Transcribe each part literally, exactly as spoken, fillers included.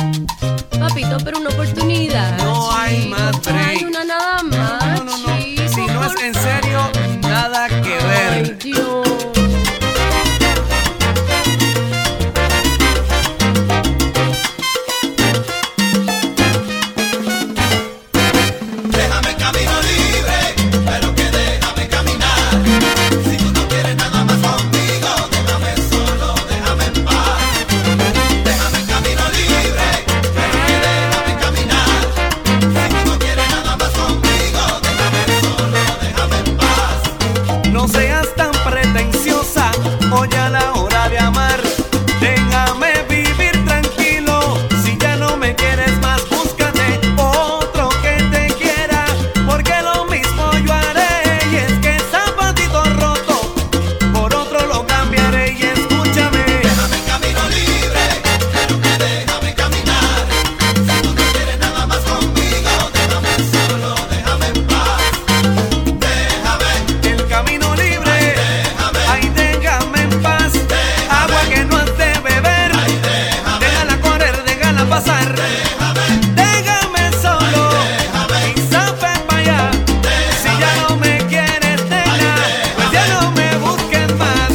Papito, pero una oportunidad. No hay chico, más break. Hay una nada más. No, no, no, no. chico, Si no es por en serio, nada que ver. Ay, Dios. Déjame camino libre, pero que déjame caminar. Si tú no quieres nada más conmigo, déjame solo, déjame en paz. Déjame camino libre, pero que déjame caminar. Si tú no quieres nada más conmigo, déjame solo, déjame en paz. No seas tan pretenciosa, hoy a la hora de amar. Déjame vivir tranquilo. Si ya no me quieres más, búscate otro que te quiera, porque lo mismo yo haré. Y es que zapatito roto por otro lo cambiaré. Y escúchame, Déjame camino libre, pero que déjame caminar. Si tú no quieres nada más conmigo, déjame solo, déjame en paz. Déjame, el camino libre, déjame, ay, déjame en paz. Agua que no has de beber, ay, déjame, déjala correr, déjala pasar. déjame, Déjame solo déjame. y sabe pa' allá. Si ya no me quieres, nena, pues ya no me busques más.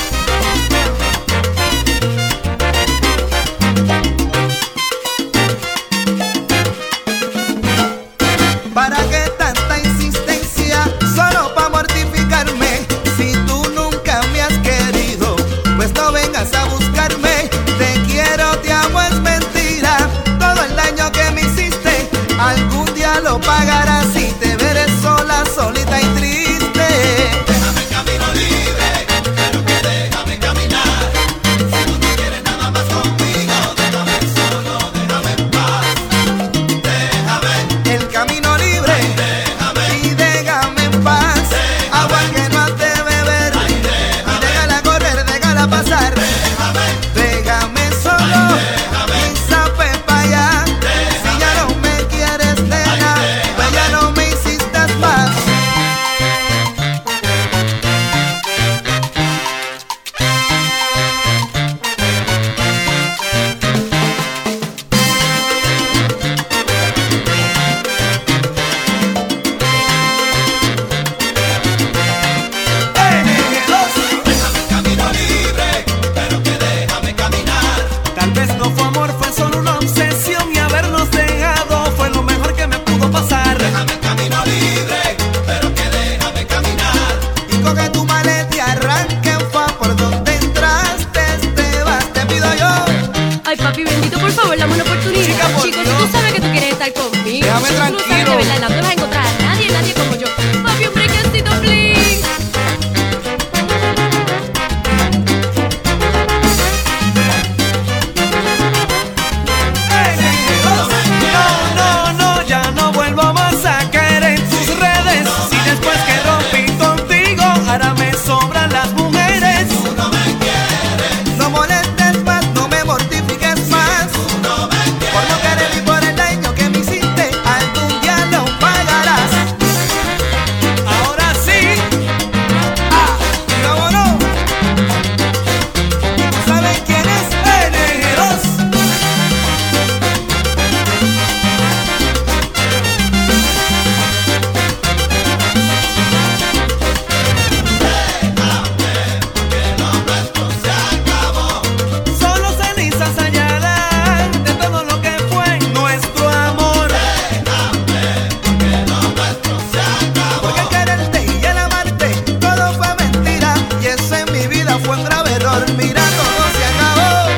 ¿Para qué tanta insistencia? Solo para mortificarme. Si tú nunca me has querido, pues no vengas a buscarme. Te quiero, te amo, es mentira. Todo el daño que me hiciste, algún día lo pagarás y te veré sola, solita y triste. Déjame camino libre, pero que déjame caminar. Si tú no quieres nada más conmigo, déjame solo, déjame en paz. Déjame, El camino libre déjame, y déjame en paz. Agua que no has de beber y déjala correr, déjala pasar. Déjame solo y sabe pa' allá. Si ya no me quieres, nena, pues ya no me insistas más. déjame camino libre, pero que déjame caminar. Tal vez no fue amor, fue solo una obsesión, y habernos dejado fue lo mejor que me pudo pasar. Déjame camino libre, pero que déjame caminar. Y coge tu maleta y arranque fa por donde entraste, te vas, te pido yo. Ay, papi, bendito, por favor, dame una oportunidad. Chica, por Chicos, Dios. si tú sabes que tú quieres estar conmigo. Déjame si tú no sabes tranquilo. de verdad, no te vas a encontrar a nadie, nadie como yo. Papi, un brequecito, please. No, no, no, ya no vuelvo más a caer en tus redes. Si después que rompí contigo, ahora me sobran las mujeres. Tú no me quieres, No molestes más, no me mortifiques más. tú no me Por quieres. no querer y por el daño que me hiciste, algún día lo pagarás. Ahora sí, Ah, y vámonos. ¿Y tú sabes quién es? N dos. Que lo nuestro se acabó. Solo cenizas hallarán de todo lo que fue nuestro amor. Que lo nuestro se acabó. Porque el quererte y el amarte, todo fue mentira. Y eso en mi vida fue un grave error. Mira, todo se acabó.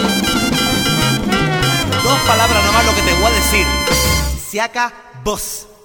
Dos palabras nomás lo que te voy a decir. Se acabó.